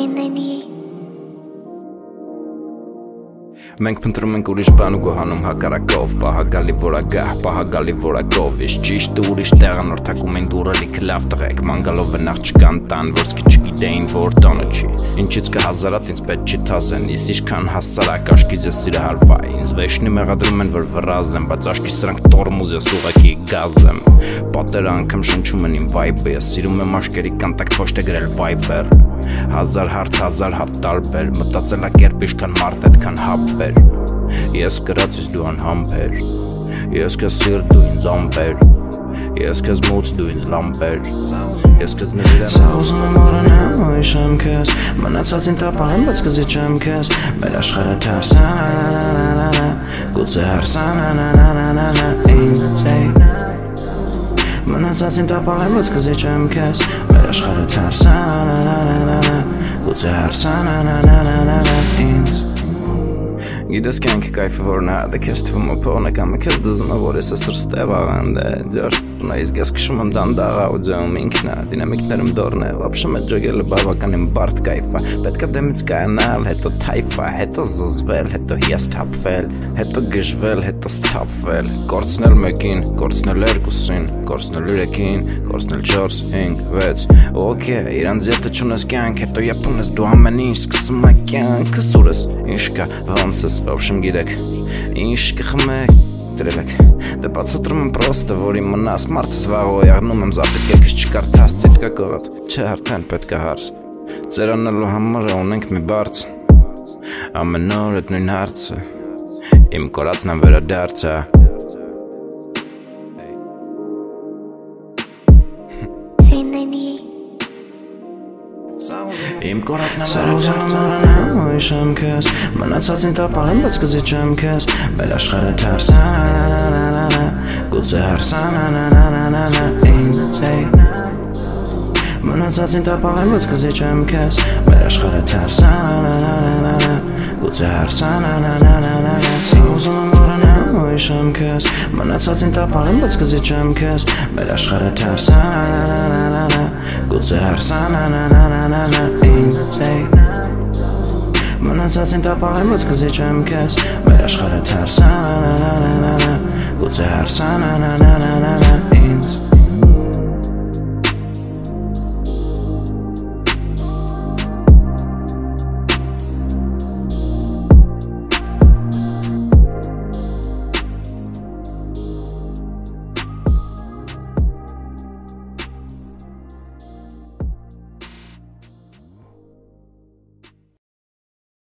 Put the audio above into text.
Մենք փնտրում ենք ուրիշ բան ու գոհանում հակառակով Պահագալի որագահ, պահագալի որակով Իշ ճիշտ ու ուրիշ տեղանորդակում են դուրը լիքը լավ տղեկ Մանգալով են աղջկան տան, որսկի չգիտեին, որ տոնը չի Ինչից կհազարատ ինձ պետք չի թազեն Իս իշքան հասցարակ, աշկիզ ես սիրահարվայ Ինձ վեշնի մեղադրում են, որ վրազ եմ Բայց աշկի սրանք տորմուզ ես ուղակի գազ եմ Պատերը անգամ շնչում են իմ վայբը Ես սիրում եմ աշկերի կոնտակտ ոչ թե գրել վայբեր Հազար հարց, հազար հատ տարբեր Մտածելակերպ իշքան մարդ այդքան հապեր Ես կրած ես դու անհամբեր Ես քեզ սիրտ դու ինձ ամբեր Ես քեզ մուծ դու ինձ լամբեր Ես քեզ նվիրեմ Սա ուզում եմ օրենամ ու իշեմ քեզ Մնացածին տապալեմ, բայց կզիջեմ քեզ Մեր աշխարհը թարսանանանանանա Գուցե հարսանանանանանա Մնացածին տապալեմ, բայց կզիջեմ քեզ Մեր աշխարհը թարսանանանանանա Գուցե հարսանանանանանա Գիտես կյանքի կայֆը որն է, դե քեզ թվում է փողն է կամ քեզ դզում է, որ ես ասր ստև աղանդ է Ձյաշ իսկ ես քշում եմ դանդաղ աուդիոում ինքն է, դինամիկներում դորն է, վապշում է ջոգելը բավականին բարդ կայֆ է Պետք է դեմից կայանալ, հետո թայֆ է, հետո զզվել, հետո հիասթափվել, հետո գժվել, հետո սթափվել Կորցնել մեկին, կորցնել երկուսին, կորցնել ուրեկին, կորցնել 4, 5, 6 Օքեյ, իրանց ետը չունես կյանք, հետո եպուն ես դու ամեն ինչ սկսում է կյանքս ուրս Ինչ կա, ոնց ես, վապշում գիտեք, ինչ կխմեք Դրելեք, դե բացատրում եմ պրոստը, որ իմ մնաս մարդս վաղ ողնում եմ զապիսկ երկս չկարդաս ծիտկա կողատ Չէ արդեն պետք է հարս Ձերանալու համար ունենք մի բարձ Ամեն օր էդ նույն հարցը Իմ կորածն եմ վերադարձը Իմ կորածն եմ վերադարձը ու իշեմ քեզ Մնացածին տապալեմ, բայց կզիջեմ քեզ Մեր աշխարհը թարսանանանանանա Գուցե հարսանանանանանա Մնացածին տապալեմ, բայց կզիջեմ քեզ Մեր աշխարհը թարսանանանանանա Գուցե հարսանանանանանա Ուզում եմ օրենամ ու իշեմ քեզ Մնացածին տապալեմ, բայց կզիջեմ քեզ Մեր աշխարհը թարսանանանանանա Գուցե հարսանանանանանա Մնացածին տապալեմ, բայց կզիջեմ քեզ Մեր աշխարհը թարսանանանանանա Գուցե հարսանանանանանա